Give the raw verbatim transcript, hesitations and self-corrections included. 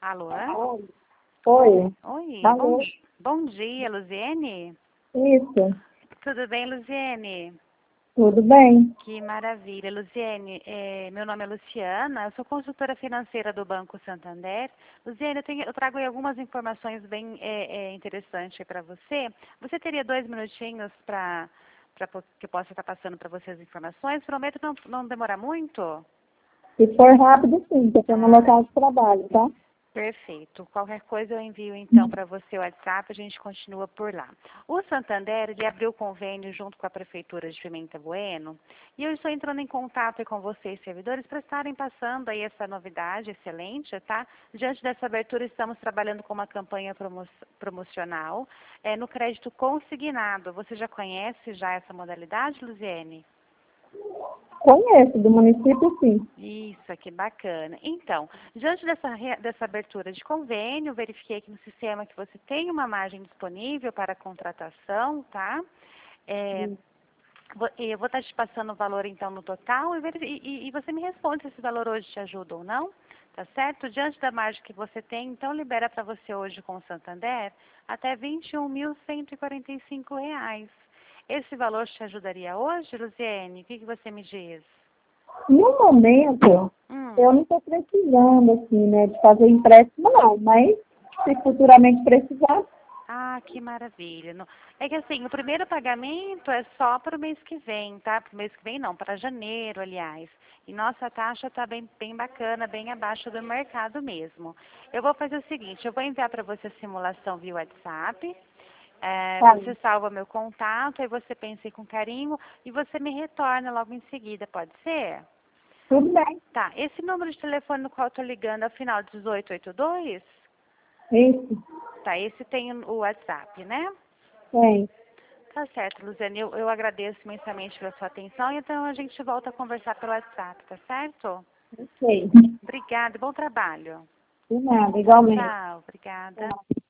Alô? Oi. Oi, Alô? bom, bom dia, Luziene. Isso. Tudo bem, Luziene? Tudo bem? Que maravilha. Luziene, é, meu nome é Luciana, eu sou consultora financeira do Banco Santander. Luziene, eu, tenho, eu trago aí algumas informações bem é, é, interessantes para você. Você teria dois minutinhos para que eu possa estar passando para você as informações? Prometo não, não demorar muito? Se for rápido, sim, porque eu estou no Ah, local de trabalho, tá? perfeito. Qualquer coisa eu envio então para você o WhatsApp, a gente continua por lá. O Santander, ele abriu convênio junto com a Prefeitura de Pimenta Bueno e eu estou entrando em contato com vocês, servidores, para estarem passando aí essa novidade excelente, tá? Diante dessa abertura, estamos trabalhando com uma campanha promo promocional é, no crédito consignado. Você já conhece já essa modalidade, Luziene? Conheço, do município, sim. Isso, que bacana. Então, diante dessa, re- dessa abertura de convênio, verifiquei aqui no sistema que você tem uma margem disponível para contratação, tá? É, vo- eu vou estar te passando o valor, então, no total e, veri- e- e você me responde se esse valor hoje te ajuda ou não, tá certo? Diante da margem que você tem, então, libera para você hoje com o Santander até vinte e um mil cento e quarenta e cinco reais. Esse valor te ajudaria hoje, Luziene? O que, que você me diz? No momento, Hum. eu não estou precisando, assim, né, de fazer empréstimo, não. Mas, se futuramente precisar, Ah, que maravilha. Não- É que assim, o primeiro pagamento é só para o mês que vem, tá? Para o mês que vem não, para janeiro, aliás. E nossa taxa está bem, bem bacana, bem abaixo do mercado mesmo. Eu vou fazer o seguinte, eu vou enviar para você a simulação via WhatsApp. É, tá, você salva meu contato, aí você pensa aí com carinho e você me retorna logo em seguida, pode ser? tudo bem. Tá, esse número de telefone no qual eu tô ligando é o final dezoito oitenta e dois? Isso, Tá, esse tem o WhatsApp, né? tem. Tá certo, Luziane. Eu, eu agradeço imensamente pela sua atenção. Então a gente volta a conversar pelo WhatsApp, tá certo? Ok. Obrigada, bom trabalho. De nada, Tchau, igualmente. tchau. Obrigada. Tchau.